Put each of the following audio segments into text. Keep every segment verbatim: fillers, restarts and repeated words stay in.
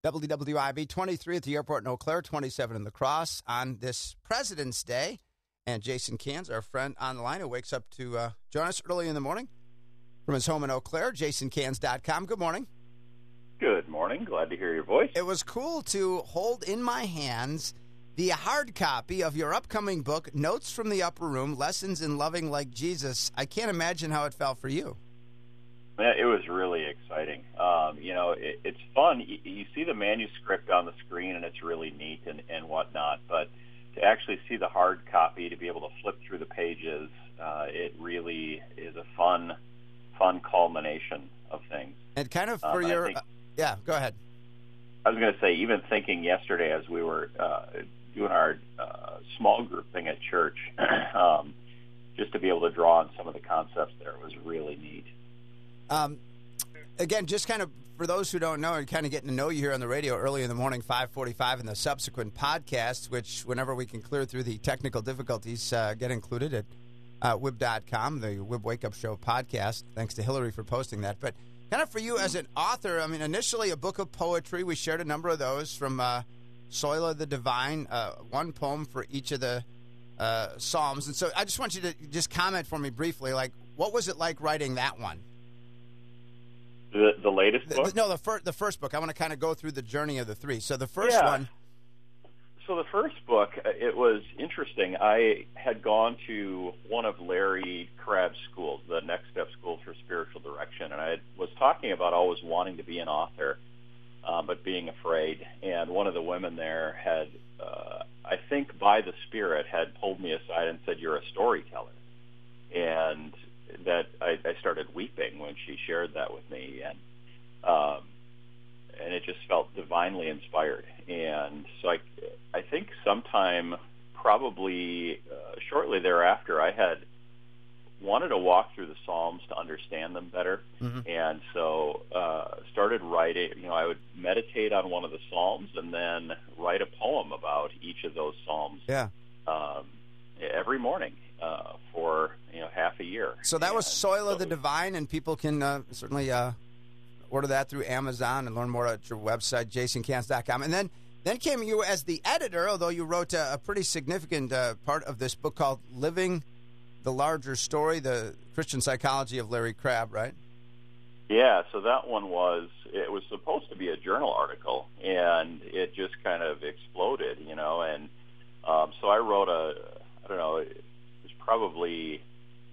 W W I B twenty-three at the airport in Eau Claire, twenty-seven in La Crosse on this President's Day. And Jason Cans, our friend on the line, who wakes up to uh, join us early in the morning from his home in Eau Claire, jason cans dot com. Good morning. Good morning. Glad to hear your voice. It was cool to hold in my hands the hard copy of your upcoming book, Notes from the Upper Room, Lessons in Loving Like Jesus. I can't imagine how it felt for you. Yeah, it was really exciting. Um, you know, it, it's fun. You, you see the manuscript on the screen, and it's really neat and, and whatnot, but to actually see the hard copy, to be able to flip through the pages, uh, it really is a fun, fun culmination of things. And kind of for um, your... think, uh, yeah, go ahead. I was going to say, even thinking yesterday as we were uh, doing our uh, small group thing at church, um, just to be able to draw on some of the concepts there was really neat. Um, again, just kind of for those who don't know and kind of getting to know you here on the radio early in the morning, five forty-five, and the subsequent podcasts, which whenever we can clear through the technical difficulties, uh, get included at uh, wib dot com, the Wib Wake Up Show podcast. Thanks to Hillary for posting that. But kind of for you as an author, I mean, initially a book of poetry. We shared a number of those from uh, Soil of the Divine, uh, one poem for each of the uh, Psalms. And so I just want you to just comment for me briefly, like, what was it like writing that one? The, the latest book? The, no, the, fir- the first book. I want to kind of go through the journey of the three. So the first yeah. one. So the first book, it was interesting. I had gone to one of Larry Crabb's schools, the Next Step School for Spiritual Direction, and I was talking about always wanting to be an author, um, but being afraid. And one of the women there had, uh, I think by the Spirit, had pulled me aside and said, "You're a storyteller." And that I, I started weeping when she shared that with me, and um, and it just felt divinely inspired. And so I, I think sometime probably uh, shortly thereafter, I had wanted to walk through the Psalms to understand them better, mm-hmm. and so uh, started writing. You know, I would meditate on one of the Psalms and then write a poem about each of those Psalms. Yeah. Um, every morning. Uh, for you know half a year. So that was and Soil so of the Divine, and people can uh, certainly uh, order that through Amazon and learn more at your website, jason cans dot com. And then, then came you as the editor, although you wrote a, a pretty significant uh, part of this book called Living the Larger Story, the Christian Psychology of Larry Crabb, right? Yeah, so that one was, it was supposed to be a journal article, and it just kind of exploded, you know, and um, so I wrote a, I don't know, probably,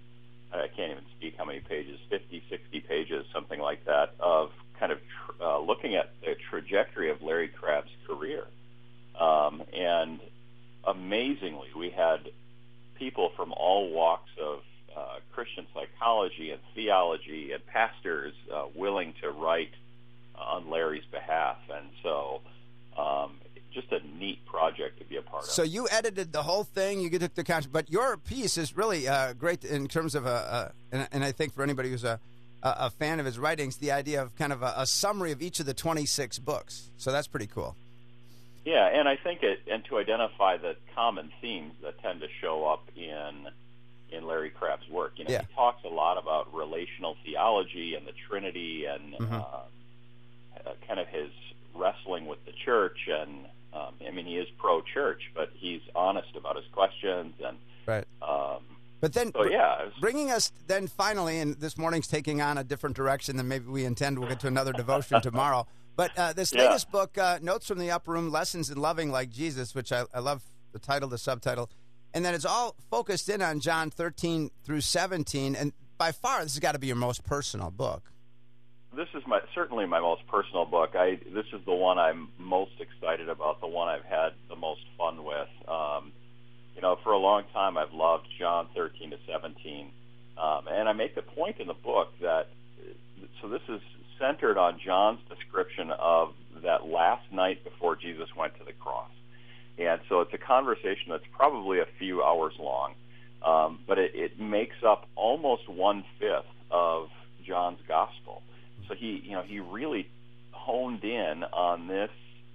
I can't even speak how many pages, fifty, sixty pages, something like that, of kind of tr- uh, looking at the trajectory of Larry Crabb's career. Um, and amazingly, we had people from all walks of uh, Christian psychology and theology and pastors uh, willing to write on Larry's behalf. And so um, just a neat project to be a part of. So you edited the whole thing. You took the concept, but your piece is really uh, great in terms of a, a and, and I think for anybody who's a, a, a fan of his writings, the idea of kind of a, a summary of each of the twenty-six books. So that's pretty cool. Yeah, and I think it, and to identify the common themes that tend to show up in in Larry Crabb's work. You know, yeah. He talks a lot about relational theology and the Trinity, and mm-hmm. uh, kind of his wrestling with the church. And um, I mean, he is pro-church, but he's honest about his questions. And right. Um, but then, so, yeah, was, bringing us then finally, and this morning's taking on a different direction than maybe we intend. We'll get to another devotion tomorrow. But uh, this yeah. latest book, uh, Notes from the Upper Room, Lessons in Loving Like Jesus, which I, I love the title, the subtitle, and then it's all focused in on John thirteen through seventeen. And by far, this has got to be your most personal book. This is my certainly my most personal book. I this is the one I'm most excited about, the one I've had the most fun with. Um, you know, for a long time, I've loved John thirteen to seventeen, um, and I make the point in the book that so this is centered on John's description of that last night before Jesus went to the cross. And so it's a conversation that's probably a few hours long, um, but it, it makes up almost one-fifth of John's gospel. So he, you know, he really honed in on this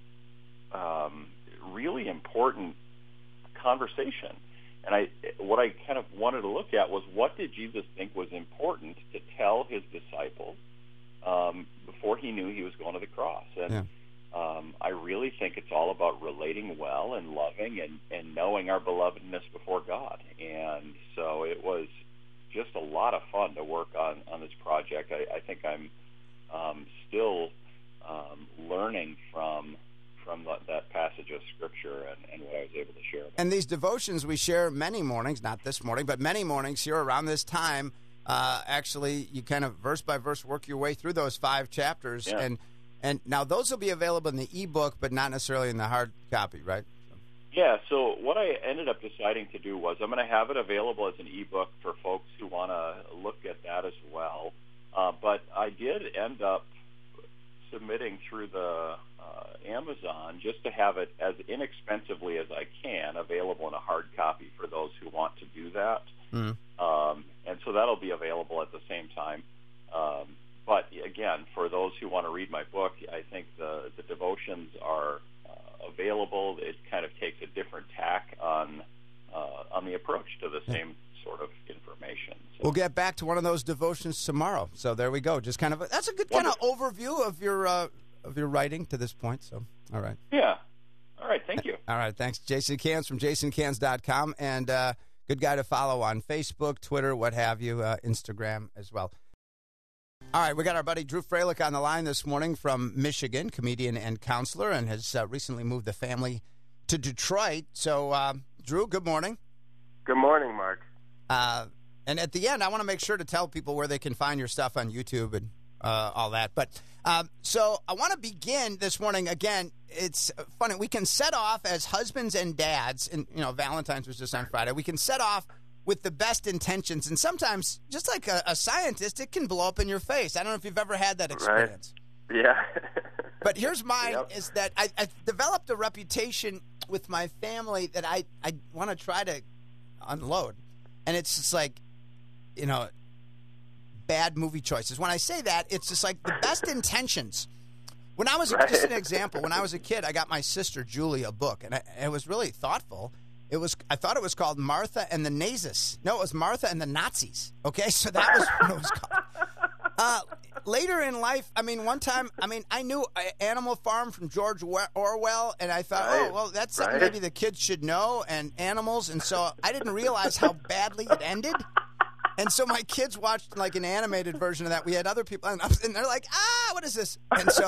um, really important conversation. And I, what I kind of wanted to look at was, what did Jesus think was important to tell his disciples um, before he knew he was going to the cross? And yeah. um, I really think it's all about relating well and loving and, and knowing our belovedness before God. And so it was just a lot of fun to work on, on this project. I, I think I'm um, still um, learning from from the, that passage of Scripture and, and what I was able to share about. And these devotions we share many mornings, not this morning, but many mornings here around this time. Uh, actually, you kind of verse by verse work your way through those five chapters. Yeah. And and now those will be available in the ebook, but not necessarily in the hard copy, right? Yeah, so what I ended up deciding to do was I'm going to have it available as an ebook for folks who want to look at that as well. Uh, but I did end up submitting through the uh, Amazon just to have it as inexpensively as I can available in a hard copy for those who want to do that. Mm-hmm. Um, and so that'll be available at the same time. Um, but again, for those who want to read my book, I think the, the devotions are uh, available. It kind of takes a different tack on uh, on the approach to the same sort of information. So. We'll get back to one of those devotions tomorrow. So there we go. Just kind of a, that's a good kind Wonderful. of overview of your uh, of your writing to this point. So all right. Yeah. All right. Thank you. All right. Thanks, Jason Cans from jason cans dot com, and uh, good guy to follow on Facebook, Twitter, what have you, uh, Instagram as well. All right, we got our buddy Drew Froelich on the line this morning from Michigan, comedian and counselor, and has uh, recently moved the family to Detroit. So, uh, Drew, good morning. Good morning, Mark. Uh, and at the end, I want to make sure to tell people where they can find your stuff on YouTube and uh, all that. But um, so I want to begin this morning. Again, it's funny. We can set off as husbands and dads, and you know, Valentine's was just on Friday. We can set off with the best intentions, and sometimes, just like a, a scientist, it can blow up in your face. I don't know if you've ever had that experience. Right. Yeah. But here's mine, yep. is that I, I developed a reputation with my family that I, I want to try to unload. And it's just like, you know, bad movie choices. When I say that, it's just like the best intentions. When I was, right. just an example, when I was a kid, I got my sister Julie a book, and I, it was really thoughtful. It was, I thought it was called Martha and the Nazis. No, it was Martha and the Nazis. Okay, so that was what it was called. Uh, later in life, I mean, one time, I mean, I knew Animal Farm from George Orwell, and I thought, right. oh, well, that's something right. maybe the kids should know, and animals, and so I didn't realize how badly it ended. And so my kids watched, like, an animated version of that. We had other people, and, and they're like, ah, what is this? And so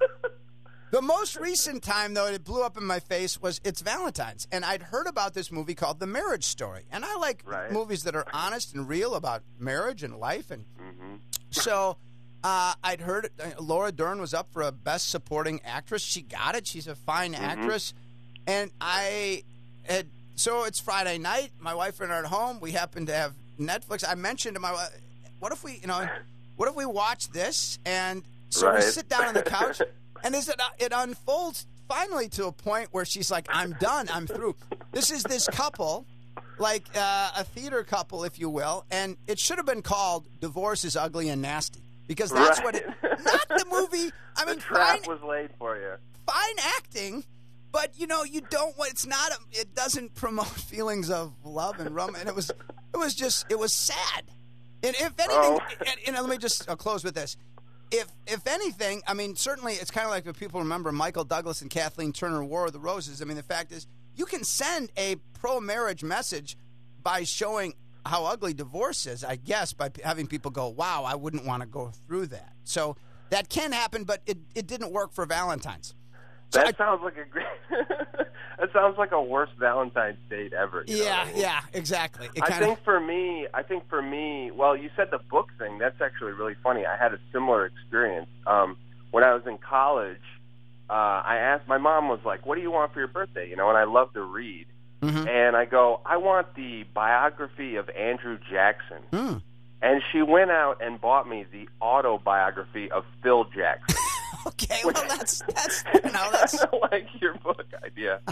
the most recent time, though, it blew up in my face was It's Valentine's. And I'd heard about this movie called The Marriage Story. And I like right. movies that are honest and real about marriage and life. And mm-hmm. so uh, I'd heard it, uh, Laura Dern was up for a Best Supporting Actress. She got it. She's a fine mm-hmm. actress. And I had, so it's Friday night. My wife and I are at home. We happen to have Netflix. I mentioned to my wife, what if we, you know, what if we watch this? And so right. we sit down on the couch. And as it, it unfolds finally to a point where she's like, I'm done. I'm through. This is this couple, like uh, a theater couple, if you will. And it should have been called Divorce is Ugly and Nasty. Because that's right. what it, not the movie. I mean, the trap fine, was laid for you. Fine acting, but, you know, you don't, it's not, a, it doesn't promote feelings of love and rum. And it was, it was just, it was sad. And if anything, oh. and, and let me just I'll close with this. If if anything, I mean, certainly it's kind of like if people remember Michael Douglas and Kathleen Turner, War of the Roses. I mean, the fact is you can send a pro-marriage message by showing how ugly divorce is, I guess, by having people go, wow, I wouldn't want to go through that. So that can happen, but it, it didn't work for Valentine's. So that I, sounds like a great. That sounds like a worst Valentine's date ever. You yeah, know what I mean? yeah, exactly. It I kinda, think for me, I think for me, well, you said the book thing. That's actually really funny. I had a similar experience um, when I was in college. Uh, I asked my mom was like, "What do you want for your birthday?" You know, and I love to read. Mm-hmm. And I go, "I want the biography of Andrew Jackson." Mm. And she went out and bought me the autobiography of Phil Jackson. Okay, well, that's, that's you know, that's... I like your book idea.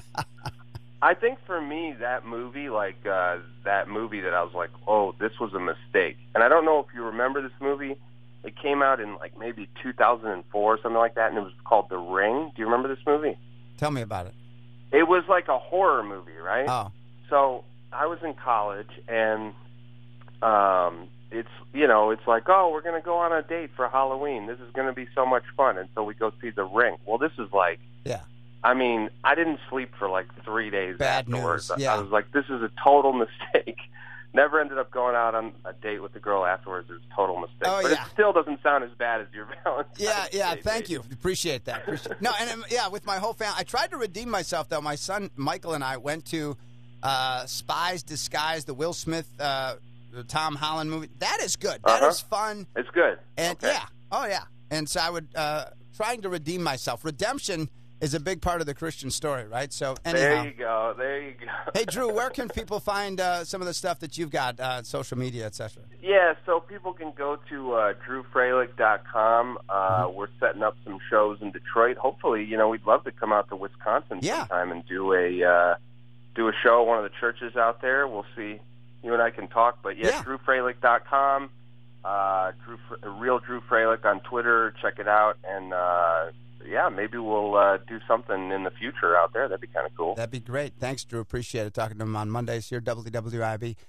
I think for me, that movie, like, uh, that movie that I was like, oh, this was a mistake. And I don't know if you remember this movie. It came out in, like, maybe two thousand four or something like that, and it was called The Ring. Do you remember this movie? Tell me about it. It was like a horror movie, right? Oh. So I was in college, and... um. It's, you know, it's like, oh, we're going to go on a date for Halloween. This is going to be so much fun. And so we go see The Ring. Well, this is like Yeah. I mean, I didn't sleep for like three days Bad afterwards. news, yeah. I was like, this is a total mistake. Never ended up going out on a date with the girl afterwards. It was a total mistake. Oh, but yeah. it still doesn't sound as bad as your Valentine's Yeah, yeah, Day thank date. you. Appreciate that. Appreciate No, and um, yeah, with my whole family. I tried to redeem myself, though. My son, Michael, and I went to uh, Spies Disguised, the Will Smith, uh, the Tom Holland movie. That is good. That Uh-huh. is fun. It's good. And Okay. yeah, oh, yeah. And so I would, uh, trying to redeem myself. Redemption is a big part of the Christian story, right? So anyhow. There you go. There you go. Hey, Drew, where can people find uh, some of the stuff that you've got, uh, social media, et cetera? Yeah, so people can go to uh, drew fralick dot com. Uh, Mm-hmm. we're setting up some shows in Detroit. Hopefully, you know, we'd love to come out to Wisconsin Yeah. sometime and do a uh, do a show at one of the churches out there. We'll see. You and I can talk, but yeah, Yeah. drew fralick dot com. Uh, Drew, Fr- Real Drew Fralick on Twitter. Check it out, and uh, yeah, maybe we'll uh, do something in the future out there. That'd be kind of cool. That'd be great. Thanks, Drew. Appreciate it. Talking to him on Mondays here, W W I B.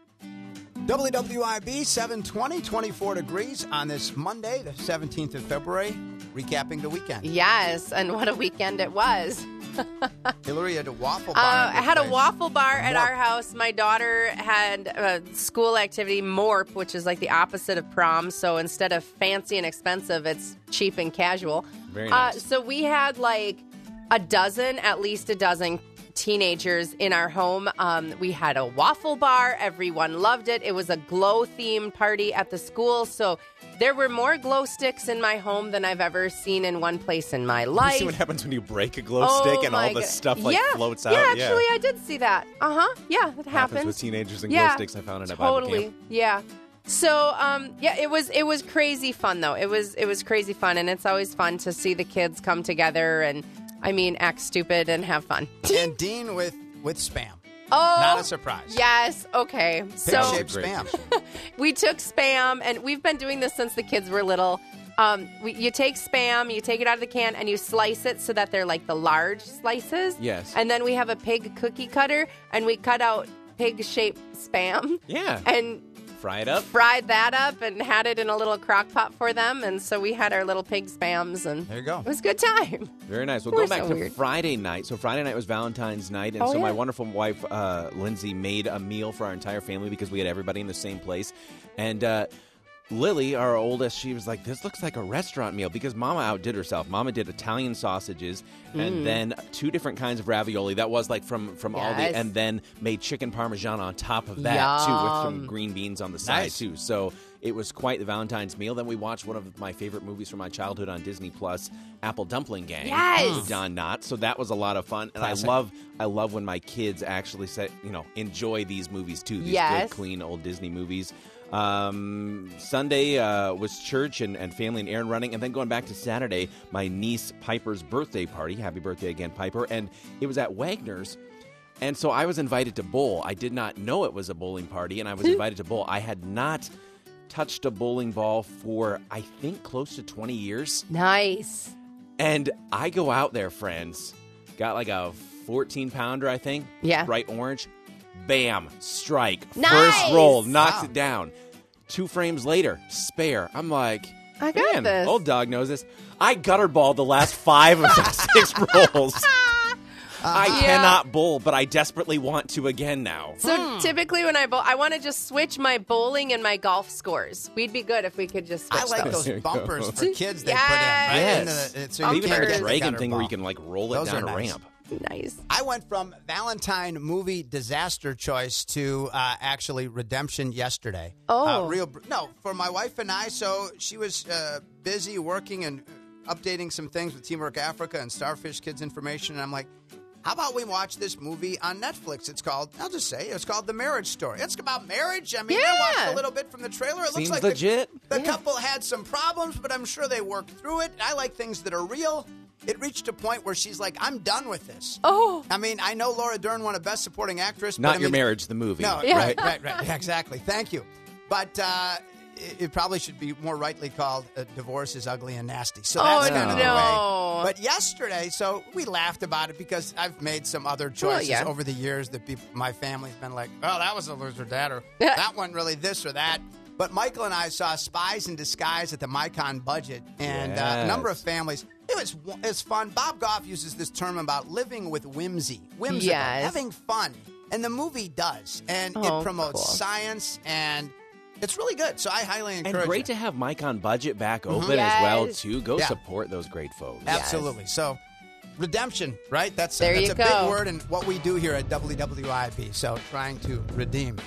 W W I B, seven twenty, twenty-four degrees on this Monday, the seventeenth of February, recapping the weekend. Yes, and what a weekend it was. Hillary had a waffle bar. Uh, at I your had a place. waffle bar at Morp. our house. My daughter had a school activity, Morp, which is like the opposite of prom. So instead of fancy and expensive, it's cheap and casual. Very nice. Uh, so we had like a dozen, at least a dozen teenagers in our home. Um, we had a waffle bar. Everyone loved it. It was a glow-themed party at the school. So there were more glow sticks in my home than I've ever seen in one place in my You life. see what happens when you break a glow Oh, stick and my all the go- stuff like yeah. floats out? Yeah, actually, I did see that. Uh huh. Yeah, that happens happens. with teenagers and yeah, glow sticks. I found it at Bible totally. camp. Yeah. So, um, yeah, it was it was crazy fun though. It was it was crazy fun, and it's always fun to see the kids come together and, I mean, act stupid and have fun. And Dean with, with Spam. Oh, Not a surprise. Yes. Okay. So Pig-shaped Great Spam. addition. we took Spam, and we've been doing this since the kids were little. Um, we, you take Spam, you take it out of the can, and you slice it so that they're like the large slices. Yes. And then we have a pig cookie cutter, and we cut out pig-shaped Spam. Yeah. And Fry it up. fried that up and had it in a little crock pot for them. And so we had our little pig Spams, and There you go. it was a good time. Very nice. Well, We're go back so to weird. Friday night. So Friday night was Valentine's night, and Oh, so my yeah. wonderful wife, uh, Lindsay, made a meal for our entire family because we had everybody in the same place. And uh, Lily, our oldest, she was like, this looks like a restaurant meal because Mama outdid herself. Mama did Italian sausages Mm. and then two different kinds of ravioli. That was like from, from Yes. Aldi, and then made chicken parmesan on top of that, too, with some Yum. green beans on the side, Nice. too. So it was quite the Valentine's meal. Then we watched one of my favorite movies from my childhood on Disney Plus, Apple Dumpling Gang. Yes. With Don Knotts. So that was a lot of fun. And Classic. I love I love when my kids actually say, you know, enjoy these movies too. These Yes. good, clean old Disney movies. Um, Sunday uh, was church and, and family and errand running. And then going back to Saturday, my niece Piper's birthday party. Happy birthday again, Piper. And it was at Wagner's. And so I was invited to bowl. I did not know it was a bowling party, and I was invited to bowl. I had not touched a bowling ball for, I think, close to twenty years. Nice. And I go out there, friends. Got like a fourteen pounder, I think. Yeah. Bright orange. Bam. Strike. Nice. First roll. Knocks Wow. it down. Two frames later, spare. I'm like, I got man, this. old dog knows this. I gutter balled the last five of the six rolls. I Yeah. cannot bowl, but I desperately want to again now. So typically when I bowl, I want to just switch my bowling and my golf scores. We'd be good if we could just switch I like those. those There you bumpers go. for kids they Yes. put in. Right? Yes. Into the, so you Even can't like get a the dragon gutter thing where ball. you can like roll it Those down are a nice. ramp. Nice. I went from Valentine movie disaster choice to uh, actually redemption yesterday. Oh. Uh, real br- no, for my wife and I. So she was uh, busy working and updating some things with Teamwork Africa and Starfish Kids information, and I'm like, how about we watch this movie on Netflix? It's called, I'll just say, it's called The Marriage Story. It's about marriage. I mean, I watched Yeah. a little bit from the trailer. It Seems looks like legit. The, the couple had some problems, but I'm sure they worked through it. I like things that are real. It reached a point where she's like, I'm done with this. Oh. I mean, I know Laura Dern won a Best Supporting Actress. Not but I Your mean, Marriage, the movie. No, Yeah. right, right, right. Yeah, exactly. Thank you. But uh, it, it probably should be more rightly called uh, Divorce is Ugly and Nasty. So that's Oh, kind of no. the way. But yesterday, so we laughed about it because I've made some other choices yeah. over the years that people, my family's been like, oh, that was a loser dad, or that one really this or that. But Michael and I saw Spies in Disguise at the Mycon budget, and uh, a number of Yes. families. It was it's fun. Bob Goff uses this term about living with whimsy, whimsical, Yes. having fun, and the movie does, and Oh, it promotes cool. science, and it's really good. So I highly encourage. And great it. to have Mike on Budget back open as well Yes. too. Go Yeah. support those great folks. Absolutely. So, redemption, right? That's There that's you a go. big word in what we do here at W W I B. So, trying to redeem.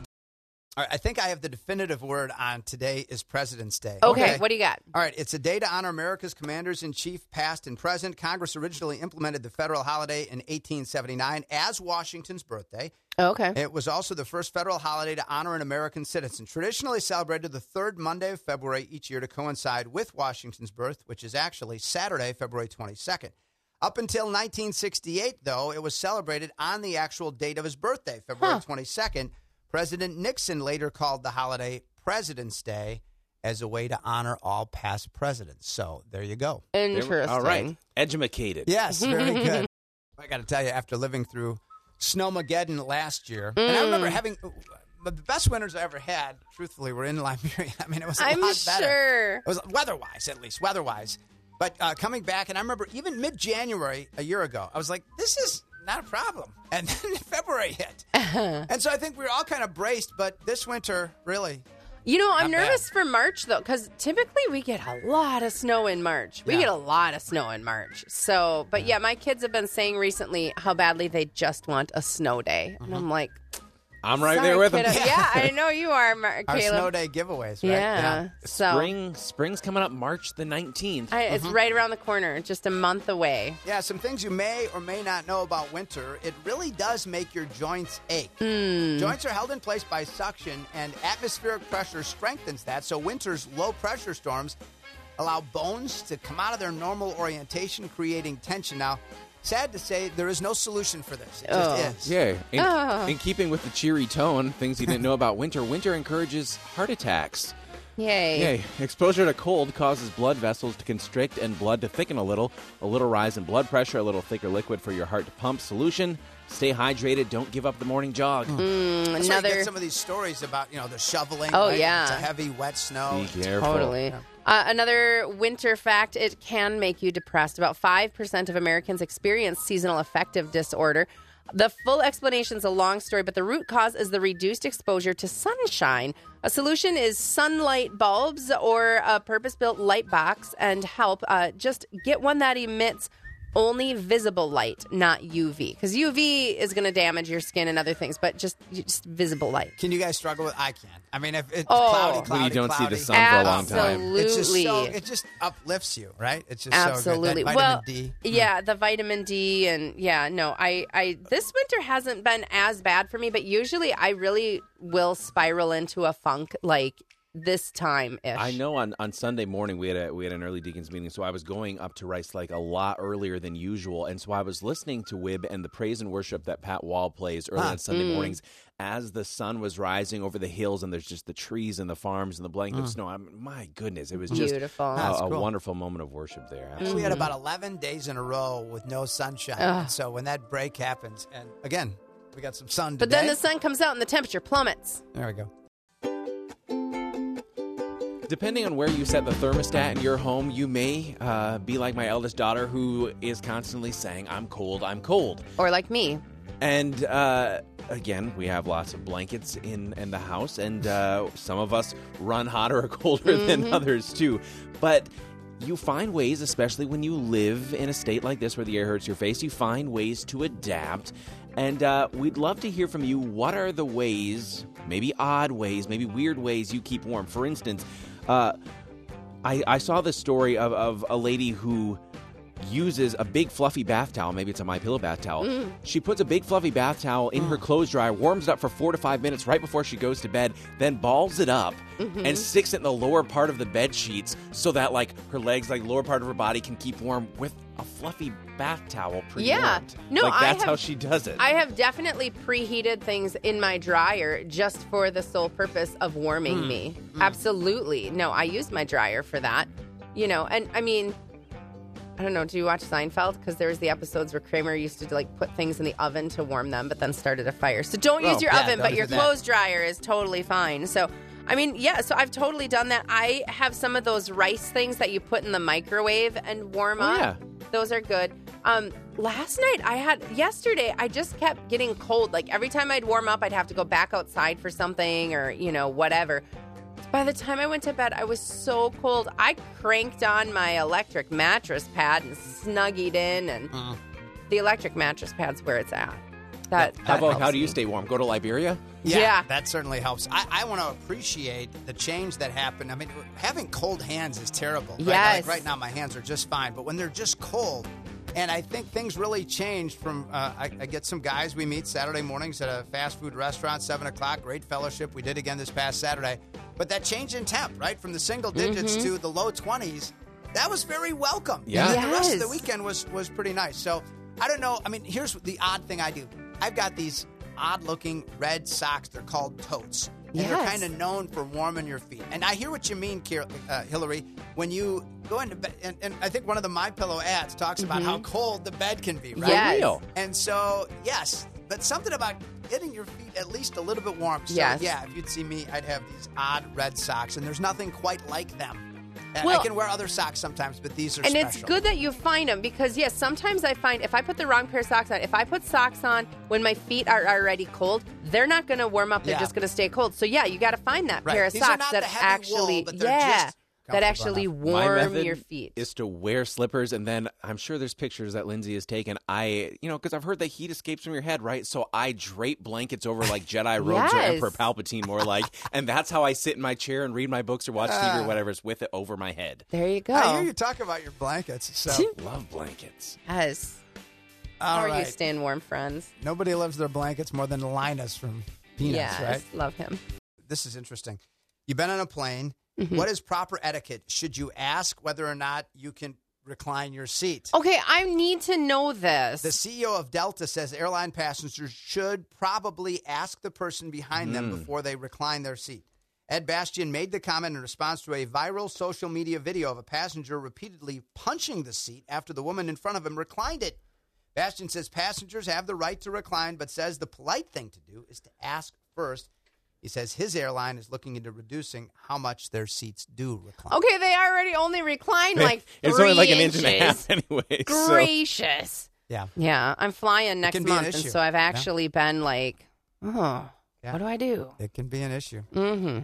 All right, I think I have the definitive word on today is President's Day. Okay, what do you got? All right, it's a day to honor America's commanders-in-chief, past and present. Congress originally implemented the federal holiday in eighteen seventy-nine as Washington's birthday. Okay. It was also the first federal holiday to honor an American citizen, traditionally celebrated the third Monday of February each year to coincide with Washington's birth, which is actually Saturday, February twenty-second. Up until nineteen sixty-eight, though, it was celebrated on the actual date of his birthday, February Huh. twenty-second. President Nixon later called the holiday President's Day as a way to honor all past presidents. So there you go. Interesting. All right. Edumacated. Yes, very good. I got to tell you, after living through Snowmageddon last year, and I remember having the best winters I ever had, truthfully, were in Liberia. I mean, it was a I'm lot better. sure. It was weather-wise, at least, weather-wise. But uh, coming back, and I remember even mid-January a year ago, I was like, this is not a problem. And then February hit. And so I think we were all kind of braced, but this winter, really, You know, I'm Not bad. nervous for March, though, because typically we get a lot of snow in March. We Yeah. get a lot of snow in March. So, but yeah, my kids have been saying recently how badly they just want a snow day. And I'm like, I'm right sorry, there with kiddo. them. Yeah, I know you are, Mar- our Caleb. snow day giveaways, right? Yeah. So Spring, spring's coming up March the nineteenth. I, it's right around the corner, just a month away. Yeah, some things you may or may not know about winter. It really does make your joints ache. Hmm. Joints are held in place by suction, and atmospheric pressure strengthens that. So winter's low-pressure storms allow bones to come out of their normal orientation, creating tension. Now, sad to say, there is no solution for this. It just Oh. is. Yeah. In, Ah. in keeping with the cheery tone, things you didn't know about winter, winter encourages heart attacks. Yay. Yay. Exposure to cold causes blood vessels to constrict and blood to thicken a little. A little rise in blood pressure, a little thicker liquid for your heart to pump. Solution: stay hydrated. Don't give up the morning jog. That's why you Another. get some of these stories about, you know, the shoveling. Oh, right? yeah. It's a heavy, wet snow. Be careful. Totally. Uh, another winter fact, it can make you depressed. About five percent of Americans experience seasonal affective disorder. The full explanation is a long story, but the root cause is the reduced exposure to sunshine. A solution is sunlight bulbs or a purpose-built light box, and help. Uh, just get one that emits only visible light, not U V, because U V is going to damage your skin and other things, but just just visible light. Can you guys struggle with? I can. I mean, if it's Oh. cloudy, When cloudy, you don't see the cloudy. sun for a long time. Absolutely. It's just so, it just uplifts you, right? It's just Absolutely. so good. That vitamin well, D. yeah, the vitamin D, and yeah, no, I, I, this winter hasn't been as bad for me, but usually I really will spiral into a funk like this time ish. I know on, on Sunday morning we had a we had an early deacons meeting, so I was going up to Rice Lake a lot earlier than usual, and so I was listening to W I B and the praise and worship that Pat Wall plays early Huh. on Sunday Mm. mornings as the sun was rising over the hills, and there's just the trees and the farms and the blanket of snow. I'm, my goodness, it was just Beautiful. a, That's a cool. wonderful moment of worship there. We Absolutely. had about eleven days in a row with no sunshine. Ugh. And so when that break happens, and again, we got some sun But today. then the sun comes out and the temperature plummets. There we go. Depending on where you set the thermostat in your home, you may uh, be like my eldest daughter, who is constantly saying, "I'm cold, I'm cold." Or like me. And uh, again, we have lots of blankets in, in the house, and uh, some of us run hotter or colder than others too. But you find ways, especially when you live in a state like this where the air hurts your face, you find ways to adapt. And uh, we'd love to hear from you. What are the ways, maybe odd ways, maybe weird ways you keep warm? For instance, uh, I, I saw this story of, of a lady who uses a big fluffy bath towel. Maybe it's a MyPillow bath towel. She puts a big fluffy bath towel in her clothes dryer, warms it up for four to five minutes right before she goes to bed, then balls it up and sticks it in the lower part of the bed sheets so that like her legs, like lower part of her body, can keep warm with a fluffy bath towel Yeah. pre-warmed. No, like I that's have- how she does it. I have definitely preheated things in my dryer just for the sole purpose of warming me. Absolutely. No, I use my dryer for that. You know, and I mean, I don't know, do you watch Seinfeld? Because there was the episodes where Kramer used to like put things in the oven to warm them, but then started a fire. So don't use Oh, your yeah, oven, don't but your do that. clothes dryer is totally fine. So I mean, yeah, so I've totally done that. I have some of those rice things that you put in the microwave and warm Oh, up. yeah. Those are good. Um, last night I had, yesterday, I just kept getting cold. Like every time I'd warm up, I'd have to go back outside for something or, you know, whatever. By the time I went to bed, I was so cold. I cranked on my electric mattress pad and snuggied in, and Uh. the electric mattress pad's where it's at. That, How that about helps how do you me. stay warm? Go to Liberia? Yeah, Yeah. that certainly helps. I, I want to appreciate the change that happened. I mean, having cold hands is terrible. Right? Yes. Like right now, my hands are just fine, but when they're just cold, and I think things really changed from, uh, I, I get some guys we meet Saturday mornings at a fast food restaurant, seven o'clock, great fellowship. We did again this past Saturday. But that change in temp, right, from the single digits Mm-hmm. to the low twenties, that was very welcome. Yeah. And the rest of the Yes. weekend was, was pretty nice. So I don't know. I mean, here's the odd thing I do. I've got these odd-looking red socks. They're called totes. And they're Yes. kind of known for warming your feet. And I hear what you mean, Kier- uh, Hillary, when you go into bed. And, and I think one of the MyPillow ads talks about how cold the bed can be, right? Yes. Real. And so, yes, but something about getting your feet at least a little bit warm. So, Yes. yeah, if you'd see me, I'd have these odd red socks, and there's nothing quite like them. And Well- I can wear other socks sometimes, but these are And special. it's good that you find them because, yes, sometimes I find if I put the wrong pair of socks on, if I put socks on when my feet are already cold, they're not going to warm up. They're Yeah. just going to stay cold. So, yeah, you got to find that Right. pair of These are socks not that the heavy actually, wool, but they're yeah, just that comfortable actually enough. My warm method your feet. is to wear slippers, and then I'm sure there's pictures that Lindsay has taken. I, you know, because I've heard that heat escapes from your head, right? So I drape blankets over like Jedi robes or Yes. Emperor Palpatine, more like, and that's how I sit in my chair and read my books or watch T V Ah. or whatever. It's with it over my head. There you go. I hear you talk about your blankets. So, Love blankets. Yes. all How are right. you staying warm, friends? Nobody loves their blankets more than Linus from Peanuts, yes, right? love him. This is interesting. You've been on a plane. Mm-hmm. What is proper etiquette? Should you ask whether or not you can recline your seat? Okay, I need to know this. The C E O of Delta says airline passengers should probably ask the person behind them before they recline their seat. Ed Bastian made the comment in response to a viral social media video of a passenger repeatedly punching the seat after the woman in front of him reclined it. Bastian says passengers have the right to recline, but says the polite thing to do is to ask first. He says his airline is looking into reducing how much their seats do recline. Okay, they already only recline like It's three only like an inches. inch and a half anyway. so- Gracious. Yeah. Yeah, I'm flying next can be an month, and issue. so I've Yeah. actually been like, oh, Yeah. what do I do? It can be an issue. Mm-hmm.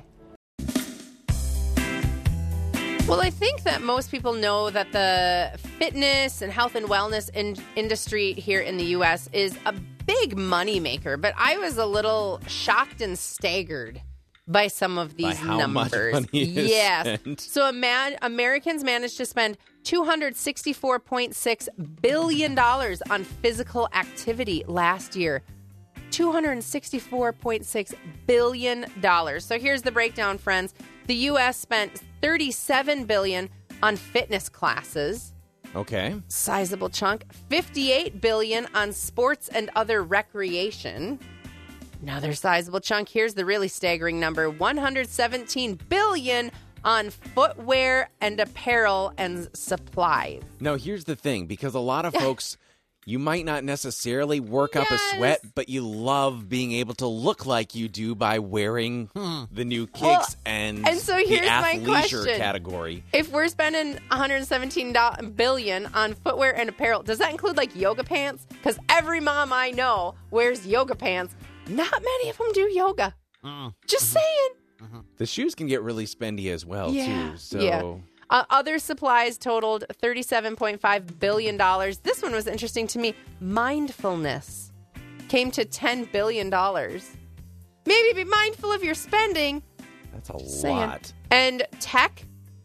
Well, I think that most people know that the fitness and health and wellness in- industry here in the U S is a big moneymaker, but I was a little shocked and staggered by some of these By how much numbers. money is yes. spent. So a man, Americans managed to spend two hundred sixty-four point six billion dollars on physical activity last year. two hundred sixty-four point six billion dollars. So here's the breakdown, friends. The U S spent thirty-seven billion dollars on fitness classes. Okay. Sizable chunk. fifty-eight billion dollars on sports and other recreation. Another sizable chunk. Here's the really staggering number. one hundred seventeen billion dollars on footwear and apparel and supplies. Now, here's the thing, because a lot of folks, you might not necessarily work up a Yes. sweat, but you love being able to look like you do by wearing the new kicks Well, and, and so the here's my athleisure question. category. If we're spending one hundred seventeen billion dollars on footwear and apparel, does that include like yoga pants? Because every mom I know wears yoga pants. Not many of them do yoga. Just saying. The shoes can get really spendy as well, Yeah, too. So yeah. Uh, other supplies totaled thirty-seven point five billion dollars. This one was interesting to me. Mindfulness came to ten billion dollars. Maybe be mindful of your spending. that's a Saying. lot. And tech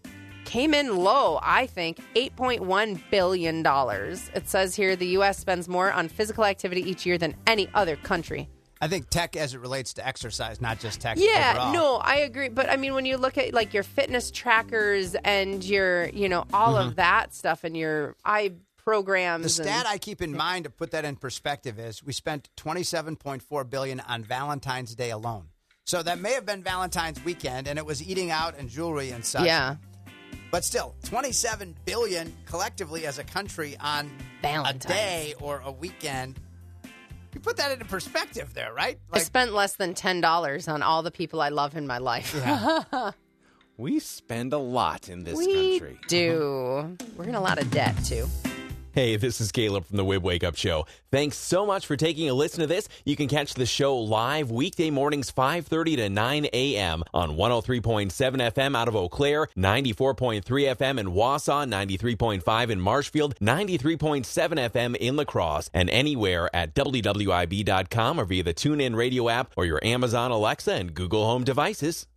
came in low, I think, eight point one billion dollars. It says here the U S spends more on physical activity each year than any other country. I think tech as it relates to exercise, not just tech Yeah, overall. no, I agree. But I mean, when you look at like your fitness trackers and your, you know, all of that stuff and your eye programs. The and, stat I keep in mind to put that in perspective is we spent twenty-seven point four billion dollars on Valentine's Day alone. So that may have been Valentine's weekend, and it was eating out and jewelry and such. yeah, But still, twenty-seven billion dollars collectively as a country on Valentine's. a day or a weekend. You put that into perspective there, right? I spent less than ten dollars on all the people I love in my life. Yeah. We spend a lot in this we country. do. We're in a lot of debt, too. Hey, this is Caleb from the Wib Wake Up Show. Thanks so much for taking a listen to this. You can catch the show live weekday mornings five thirty to nine a.m. on one oh three point seven F M out of Eau Claire, ninety-four point three F M in Wausau, ninety-three point five in Marshfield, ninety-three point seven F M in La Crosse, and anywhere at W W I B dot com or via the TuneIn Radio app or your Amazon Alexa and Google Home devices.